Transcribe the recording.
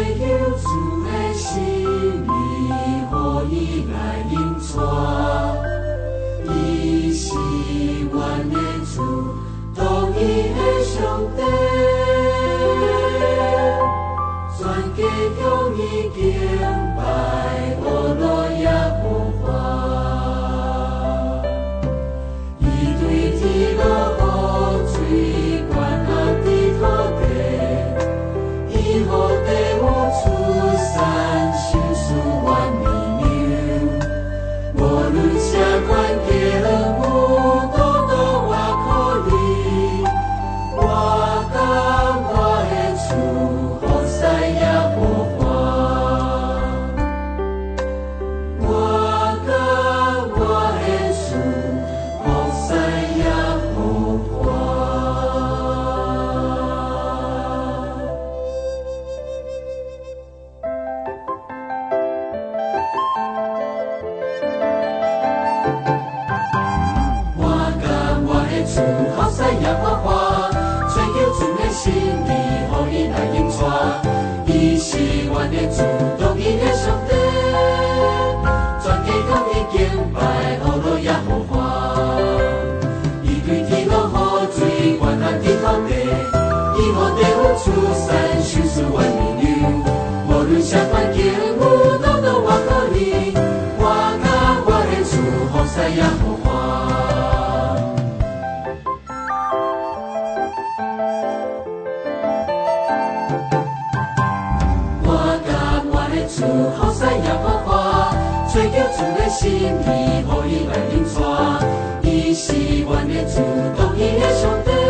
求主的心意，予伊来引带。伊是阮的主，独一的上帝。全家向伊敬拜，阿罗耶和华。伊对天落雨水，管辖地土地。伊予地有出产，收拾万年牛。无论啥款境有多多我可以，我甲我的主，好西耶和华。我甲我的主，好西耶和华。我甲我的主，好西耶和华，追求主的心意，予伊来引带。伊是阮的主，独一的上帝。全家向伊敬拜，阿罗耶和华。伊对天落雨水，管辖地土地。伊予地有出产，收拾万年牛。无论啥环境有多多我可以，我甲我的主，好西耶和华。我甲我的主，好西耶和华，追求主的心意，予伊来引带。伊是阮的主，独一的上帝。